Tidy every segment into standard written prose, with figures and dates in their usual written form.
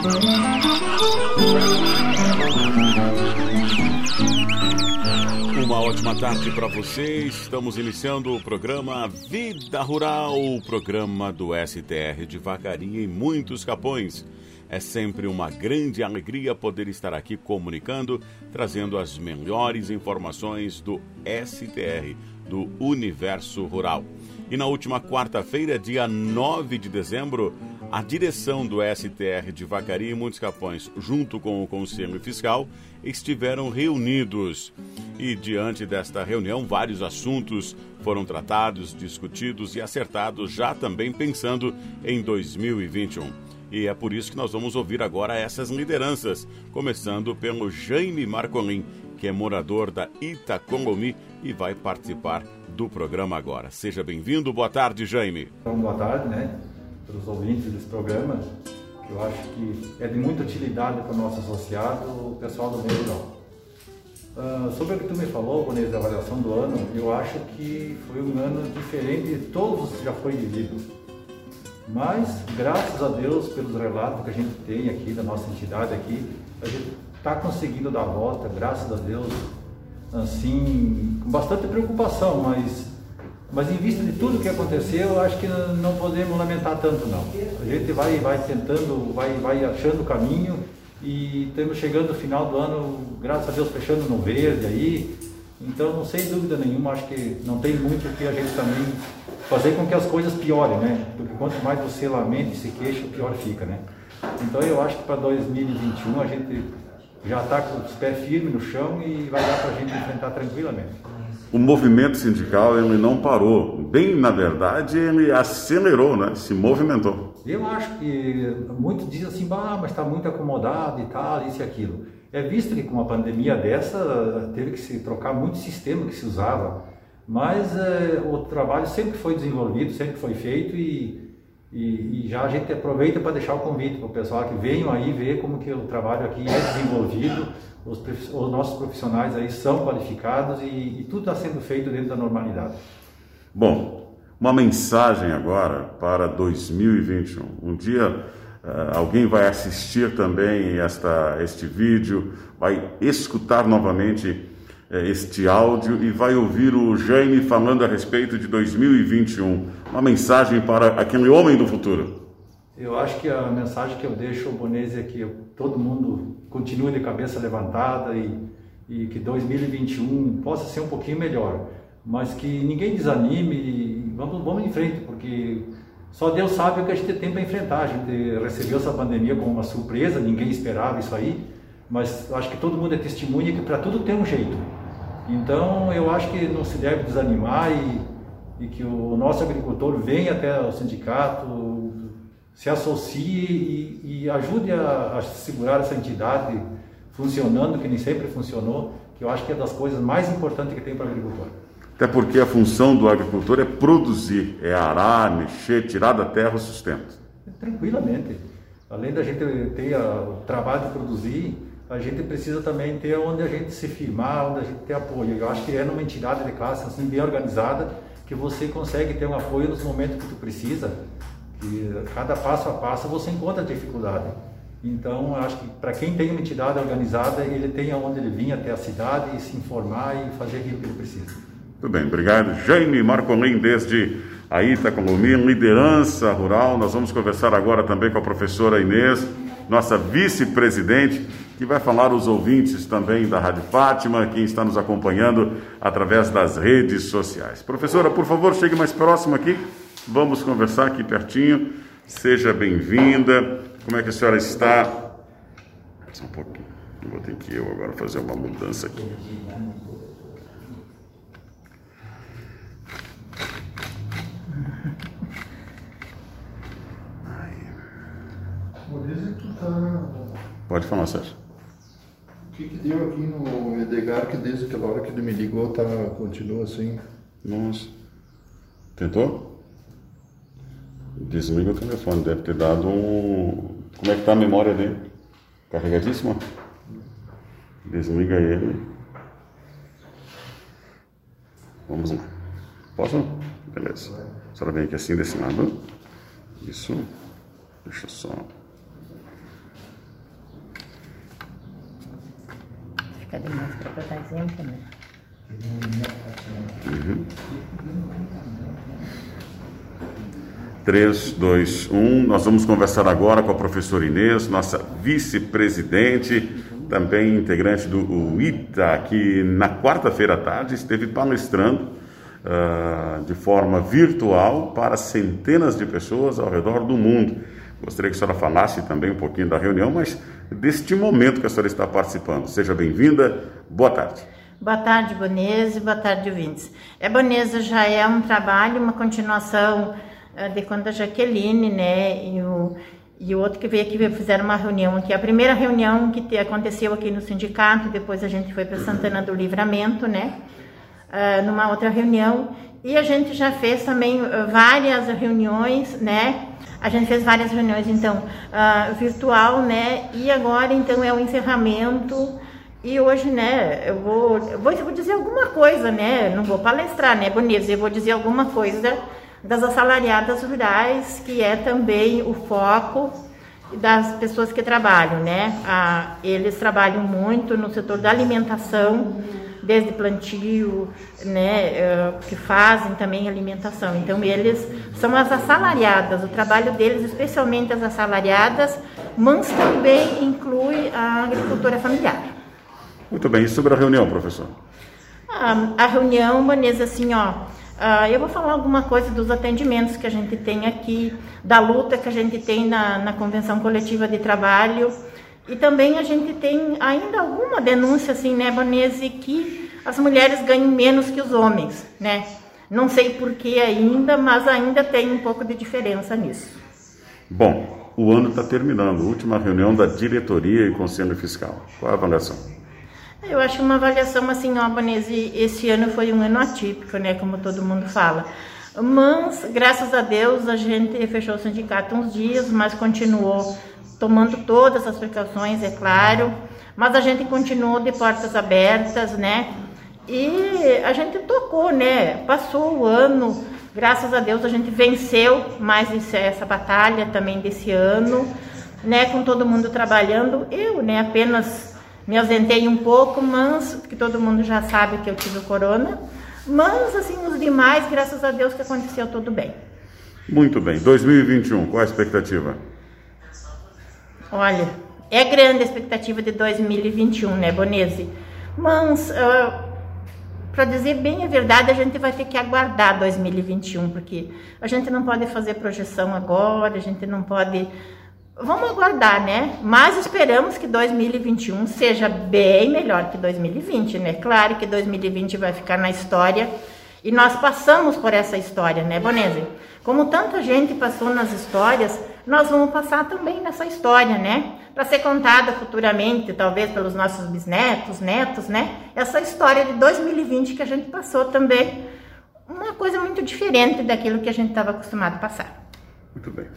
Uma ótima tarde para vocês. Estamos iniciando o programa Vida Rural, o programa do STR de Vacaria e muitos Capões. É sempre uma grande alegria poder estar aqui comunicando, trazendo as melhores informações do STR, do Universo Rural. E na última quarta-feira, dia 9 de dezembro, a direção do STR de Vacaria e Muitos Capões, junto com o Conselho Fiscal, estiveram reunidos. E diante desta reunião, vários assuntos foram tratados, discutidos e acertados, já também pensando em 2021. E é por isso que nós vamos ouvir agora essas lideranças, começando pelo Jaime Marcolin, que é morador da Itacolomi e vai participar do programa agora. Seja bem-vindo. Boa tarde, Jaime. Então, boa tarde, para os ouvintes desse programa, que eu acho que é de muita utilidade para o nosso associado, o pessoal do meio rural. Sobre o que tu me falou, Bonês, da avaliação do ano, eu acho que foi um ano diferente de todos os que já foi vivido. Mas, graças a Deus, pelos relatos que a gente tem aqui, da nossa entidade aqui, a gente está conseguindo dar a volta, graças a Deus, assim, com bastante preocupação, mas em vista de tudo que aconteceu, eu acho que não podemos lamentar tanto, não. A gente vai tentando, vai achando o caminho e estamos chegando no final do ano, graças a Deus, fechando no verde aí. Então, sem dúvida nenhuma, acho que não tem muito o que a gente também fazer com que as coisas piorem, Porque quanto mais você lamenta e se queixa, pior fica, Então, eu acho que para 2021 a gente já está com os pés firmes no chão e vai dar para a gente enfrentar tranquilamente. O movimento sindical, ele não parou. Bem, na verdade, ele acelerou, Se movimentou. Eu acho que muitos dizem assim, mas está muito acomodado e tal, isso e aquilo. É visto que com uma pandemia dessa, teve que se trocar muito sistema que se usava. Mas o trabalho sempre foi desenvolvido, sempre foi feito e já a gente aproveita para deixar o convite para o pessoal que venham aí ver como que o trabalho aqui é desenvolvido, os nossos profissionais aí são qualificados e tudo está sendo feito dentro da normalidade. Bom, uma mensagem agora para 2021. Um dia alguém vai assistir também este vídeo, vai escutar novamente este áudio e vai ouvir o Jaime falando a respeito de 2021. Uma mensagem para aquele homem do futuro. Eu acho que a mensagem que eu deixo, Bonese, é que todo mundo continue de cabeça levantada e que 2021 possa ser um pouquinho melhor, mas que ninguém desanime e vamos em frente, porque só Deus sabe o que a gente tem para enfrentar. A gente recebeu essa pandemia como uma surpresa, ninguém esperava isso aí, mas acho que todo mundo é testemunha que para tudo tem um jeito. Então eu acho que não se deve desanimar e que o nosso agricultor venha até o sindicato, se associe e ajude a segurar essa entidade funcionando, que nem sempre funcionou, que eu acho que é das coisas mais importantes que tem para o agricultor. Até porque a função do agricultor é produzir, é arar, mexer, tirar da terra o sustento. Tranquilamente. Além da gente ter o trabalho de produzir, a gente precisa também ter onde a gente se firmar, onde a gente ter apoio. Eu acho que é numa entidade de classe assim, bem organizada que você consegue ter um apoio nos momentos que tu precisa. Que cada passo a passo você encontra dificuldade. Então, eu acho que para quem tem uma entidade organizada, ele tem aonde ele vir até a cidade e se informar e fazer aquilo que ele precisa. Muito bem, obrigado. Jaime Marcolin, desde a Itacolomi, liderança rural. Nós vamos conversar agora também com a professora Inês, nossa vice-presidente, que vai falar aos ouvintes também da Rádio Fátima, quem está nos acompanhando através das redes sociais. Professora, por favor, chegue mais próximo aqui. Vamos conversar aqui pertinho. Seja bem-vinda. Como é que a senhora está? Só um pouquinho. Vou ter que eu agora fazer uma mudança aqui. Pode falar, Sérgio. O que deu aqui no Edgar que desde aquela hora que ele me ligou continua assim? Nossa. Tentou? Desliga o telefone, deve ter dado um... Como é que está a memória dele? Carregadíssima? Desliga ele. Vamos lá. Posso? Beleza. A senhora vem aqui assim desse lado. Isso. Deixa eu só... Cadê mais para dar exemplo, né? 3, 2, 1. Nós vamos conversar agora com a professora Inês, nossa vice-presidente, também integrante do UITA, que na quarta-feira à tarde esteve palestrando de forma virtual para centenas de pessoas ao redor do mundo. Gostaria que a senhora falasse também um pouquinho da reunião, mas deste momento que a senhora está participando. Seja bem-vinda, boa tarde. Boa tarde, Bonese, boa tarde, ouvintes. Bonese já é um trabalho, uma continuação de quando a Jaqueline, né, e o outro que veio aqui, fizeram uma reunião aqui. A primeira reunião que aconteceu aqui no sindicato, depois a gente foi para Santana do Livramento, né, numa outra reunião, e a gente já fez também várias reuniões, né, a gente fez várias reuniões, então, virtual, né, e agora, então, é o encerramento. E hoje, né, eu vou dizer alguma coisa, né, não vou palestrar, né, Bonese, eu vou dizer alguma coisa das assalariadas rurais, que é também o foco das pessoas que trabalham, né, eles trabalham muito no setor da alimentação, desde plantio, né, que fazem também alimentação. Então, eles são as assalariadas, o trabalho deles, especialmente as assalariadas, mas também inclui a agricultura familiar. Muito bem, e sobre a reunião, professor? A reunião, Vanessa, assim, eu vou falar alguma coisa dos atendimentos que a gente tem aqui, da luta que a gente tem na Convenção Coletiva de Trabalho, e também a gente tem ainda alguma denúncia, assim, né, Vanessa, que as mulheres ganham menos que os homens, né? Não sei por que ainda, mas ainda tem um pouco de diferença nisso. Bom, o ano está terminando, última reunião da diretoria e conselho fiscal. Qual a avaliação? Eu acho uma avaliação assim, Bonese, esse ano foi um ano atípico, né, como todo mundo fala. Mas, graças a Deus, a gente fechou o sindicato uns dias, mas continuou tomando todas as precauções, é claro. Mas a gente continuou de portas abertas, né, e a gente tocou, né, passou o ano, graças a Deus a gente venceu mais essa batalha também desse ano, né, com todo mundo trabalhando. Eu, né, apenas me ausentei um pouco, mas que todo mundo já sabe que eu tive o corona. Mas, assim, os demais, graças a Deus que aconteceu tudo bem. Muito bem. 2021, qual a expectativa? Olha, é grande a expectativa de 2021, né, Bonese? Mas, para dizer bem a verdade, a gente vai ter que aguardar 2021, porque a gente não pode fazer projeção agora, a gente não pode... Vamos aguardar, né? Mas esperamos que 2021 seja bem melhor que 2020, né? Claro que 2020 vai ficar na história e nós passamos por essa história, né, Bonese? Como tanta gente passou nas histórias, nós vamos passar também nessa história, né? Para ser contada futuramente, talvez pelos nossos bisnetos, netos, né? Essa história de 2020 que a gente passou também, uma coisa muito diferente daquilo que a gente estava acostumado a passar. Muito bem.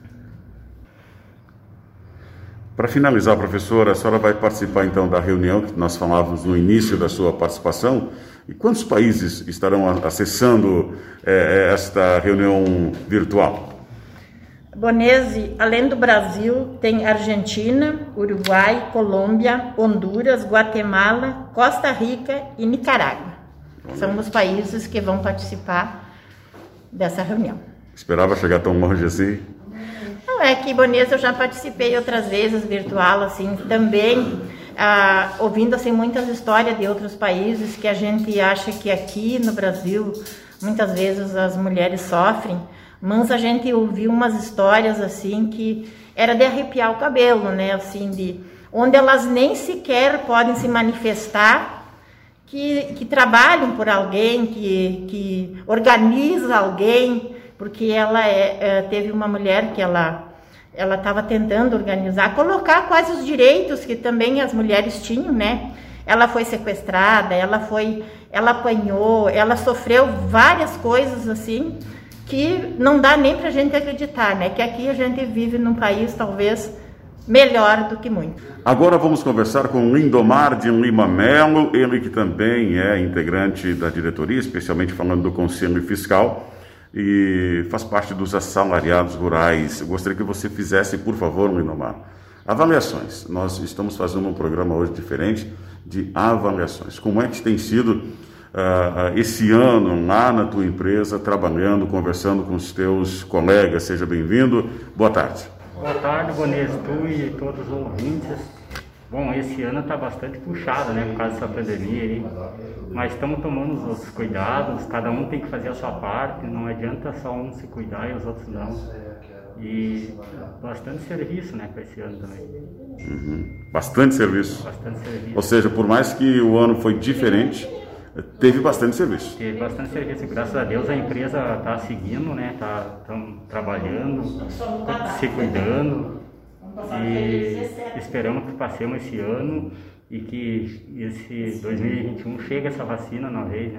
Para finalizar, professora, a senhora vai participar então da reunião que nós falávamos no início da sua participação. E quantos países estarão acessando esta reunião virtual? Bonese, além do Brasil, tem Argentina, Uruguai, Colômbia, Honduras, Guatemala, Costa Rica e Nicarágua. São os países que vão participar dessa reunião. Esperava chegar tão longe assim? Não, é que, Bonese, eu já participei outras vezes virtual, assim, também ouvindo assim, muitas histórias de outros países que a gente acha que aqui no Brasil, muitas vezes as mulheres sofrem, mas a gente ouviu umas histórias assim que era de arrepiar o cabelo, né, assim, de onde elas nem sequer podem se manifestar, que trabalham por alguém, que organiza alguém, porque ela teve uma mulher que ela estava tentando organizar, colocar quais os direitos que também as mulheres tinham, né? Ela foi sequestrada, ela apanhou, ela sofreu várias coisas assim, que não dá nem pra gente acreditar, né? Que aqui a gente vive num país talvez melhor do que muito. Agora vamos conversar com Lindomar de Lima Melo, ele que também é integrante da diretoria, especialmente falando do Conselho Fiscal, e faz parte dos assalariados rurais. Eu gostaria que você fizesse, por favor, Lindomar, avaliações. Nós estamos fazendo um programa hoje diferente de avaliações. Como é que tem sido esse ano lá na tua empresa, trabalhando, conversando com os teus colegas? Seja bem-vindo. Boa tarde. Boa tarde, Bonês, tu e todos os ouvintes. Bom, esse ano está bastante puxado, né, por causa dessa pandemia aí. Mas estamos tomando os cuidados, cada um tem que fazer a sua parte, não adianta só um se cuidar e os outros não. E bastante serviço, né, para esse ano também. Bastante serviço. Bastante serviço. Ou seja, por mais que o ano foi diferente, teve bastante serviço. Teve bastante serviço. Graças a Deus a empresa está seguindo, né, tá trabalhando, se cuidando. E esperamos que passemos esse ano e que esse 2021 chegue essa vacina na vez, né?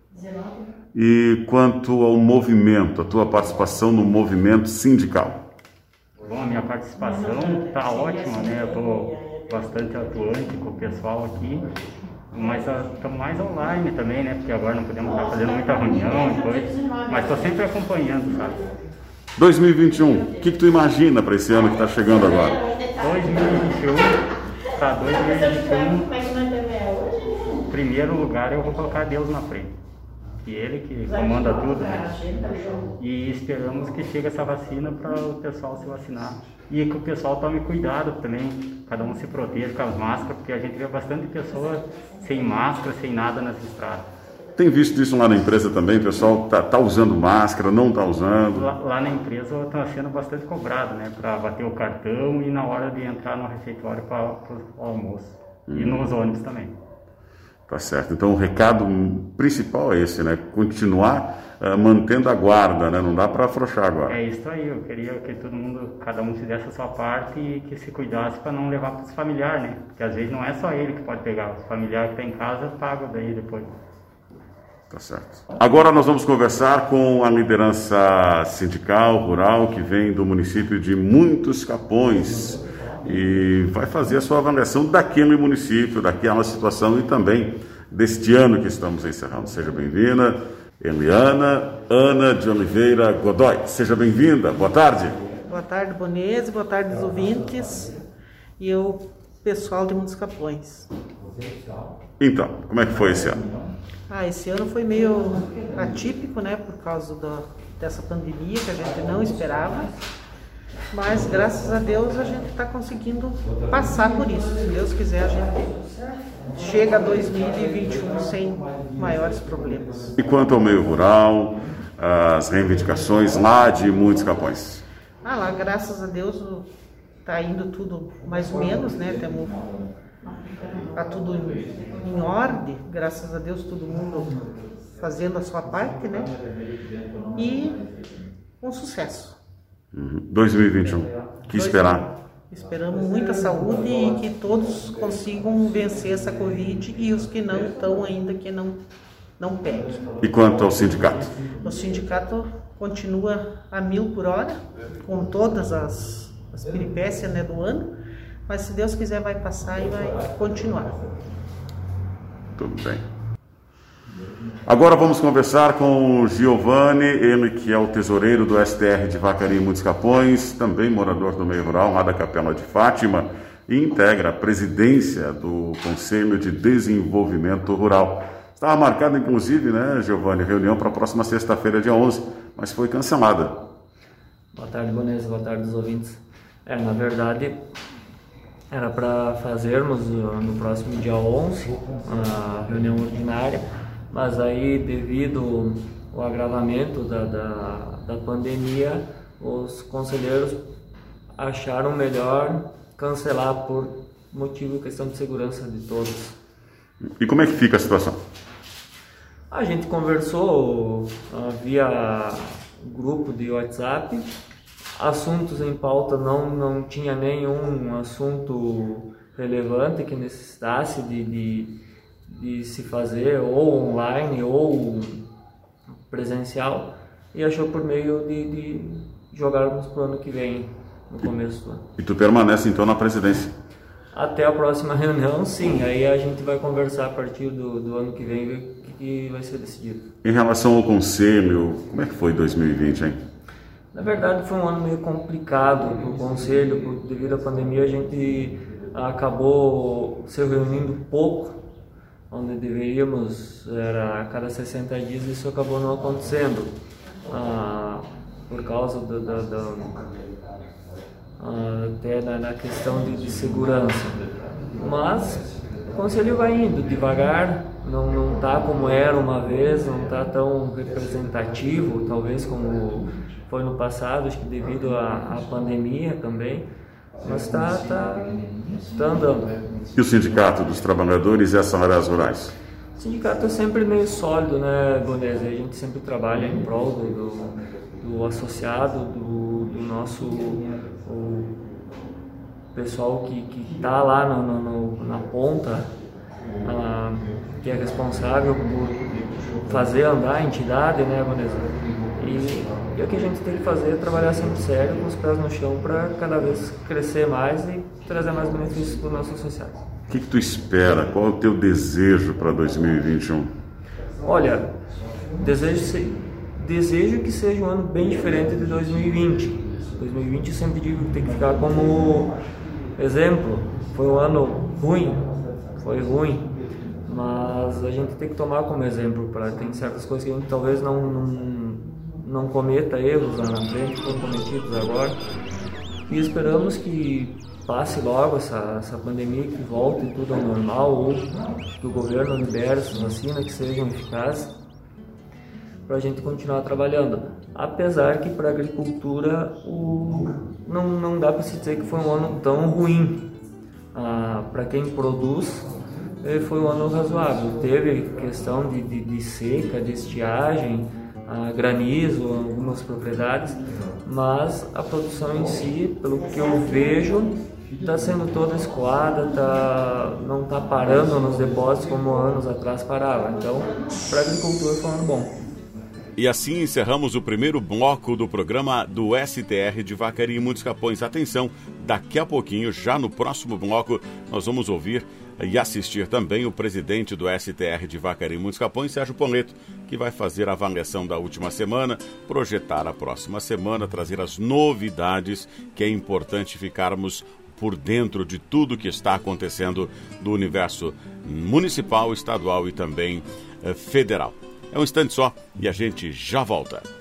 E quanto ao movimento, a tua participação no movimento sindical? Bom, a minha participação está ótima, né? Eu estou bastante atuante com o pessoal aqui, mas estamos mais online também, né? Porque agora não podemos estar fazendo muita reunião e coisa, mas estou sempre acompanhando, sabe? 2021, o que tu imagina para esse ano que está chegando agora? 2021, para 2021, em primeiro lugar eu vou colocar Deus na frente. Que Ele que comanda tudo, né? E esperamos que chegue essa vacina para o pessoal se vacinar. E que o pessoal tome cuidado também, cada um se proteja com as máscaras, porque a gente vê bastante pessoas sem máscara, sem nada nas estradas. Tem visto isso lá na empresa também? O pessoal tá usando máscara, não está usando? Lá na empresa está sendo bastante cobrado, né? Para bater o cartão e na hora de entrar no refeitório para o almoço. E nos ônibus também. Tá certo. Então o recado principal é esse, né? Continuar mantendo a guarda, né? Não dá para afrouxar agora. É isso aí. Eu queria que todo mundo, cada um fizesse a sua parte e que se cuidasse para não levar para os familiares, né? Porque às vezes não é só ele que pode pegar. Os familiares que está em casa pagam daí depois. Tá certo. Agora nós vamos conversar com a liderança sindical rural que vem do município de Muitos Capões e vai fazer a sua avaliação daquele município, daquela situação e também deste ano que estamos encerrando. Seja bem-vinda, Eliana Ana de Oliveira Godoy. Seja bem-vinda. Boa tarde. Boa tarde, Bonês. Boa tarde, os ouvintes e o pessoal de Muitos Capões. Então, como é que foi esse ano? Esse ano foi meio atípico, né, por causa dessa pandemia que a gente não esperava, mas graças a Deus a gente está conseguindo passar por isso. Se Deus quiser, a gente chega a 2021 sem maiores problemas. E quanto ao meio rural, as reivindicações lá de Muitos Capões? Lá, graças a Deus, está indo tudo mais ou menos, né, está tudo em ordem, graças a Deus, todo mundo fazendo a sua parte, né? E com sucesso. 2021, que esperar? Esperamos muita saúde e que todos consigam vencer essa Covid e os que não estão ainda, que não peguem. E quanto ao sindicato? O sindicato continua a 1000 por hora, com todas as peripécias, né, do ano. Mas se Deus quiser vai passar e vai continuar. Tudo bem. Agora vamos conversar com o Giovanni, ele que é o tesoureiro do STR de Vacaria e Muitos Capões, também morador do meio rural, lá da Capela de Fátima, e integra a presidência do Conselho de Desenvolvimento Rural. Estava marcada, inclusive, né, Giovanni, reunião para a próxima sexta-feira, dia 11, mas foi cancelada. Boa tarde, Bonês. Boa tarde, os ouvintes. Na verdade, era para fazermos no próximo dia 11 a reunião ordinária, mas aí, devido ao agravamento da pandemia, os conselheiros acharam melhor cancelar por motivo de questão de segurança de todos. E como é que fica a situação? A gente conversou via grupo de WhatsApp. Assuntos em pauta não tinha nenhum assunto relevante que necessitasse de se fazer ou online ou presencial, e achou por meio de jogarmos para o ano que vem, no começo do ano. E tu permanece então na presidência? Até a próxima reunião, sim. Aí a gente vai conversar a partir do ano que vem, ver o que vai ser decidido. Em relação ao conselho, como é que foi 2020, hein? Na verdade foi um ano meio complicado para o Conselho, devido à pandemia a gente acabou se reunindo pouco, onde deveríamos, era a cada 60 dias, isso acabou não acontecendo, por causa até na questão de segurança. Mas o Conselho vai indo devagar, não está como era uma vez, não está tão representativo, talvez como foi no passado, acho que devido à pandemia também, mas está andando. E o Sindicato dos Trabalhadores e as Áreas Rurais? O sindicato é sempre meio sólido, né, Bonese? A gente sempre trabalha em prol do associado, do nosso o pessoal que está lá na ponta, que é responsável por fazer andar a entidade, né, Bonese? E o que a gente tem que fazer é trabalhar sempre sério, com os pés no chão, para cada vez crescer mais e trazer mais benefícios para o nosso associado. O que tu espera? Qual é o teu desejo para 2021? Olha, desejo que seja um ano bem diferente de 2020. 2020 eu sempre digo que tem que ficar como exemplo. Foi um ano ruim, mas a gente tem que tomar como exemplo. Tem certas coisas que a gente talvez não cometa erros lá na frente, que foram cometidos agora. E esperamos que passe logo essa pandemia, que volte tudo ao normal, ou que o governo libere essas vacinas que sejam eficazes, para a gente continuar trabalhando. Apesar que para a agricultura não dá para se dizer que foi um ano tão ruim. Para quem produz, foi um ano razoável. Teve questão de seca, de estiagem, granizo em algumas propriedades, mas a produção em si, pelo que eu vejo, está sendo toda escoada, não está parando nos depósitos como anos atrás parava. Então, para a agricultura foi um ano bom. E assim encerramos o primeiro bloco do programa do STR de Vacaria e Muitos Capões. Atenção, daqui a pouquinho, já no próximo bloco, nós vamos ouvir e assistir também o presidente do STR de Vacaria e Muitos Capões, Sérgio Poleto, que vai fazer a avaliação da última semana, projetar a próxima semana, trazer as novidades, que é importante ficarmos por dentro de tudo que está acontecendo do universo municipal, estadual e também federal. É um instante só e a gente já volta.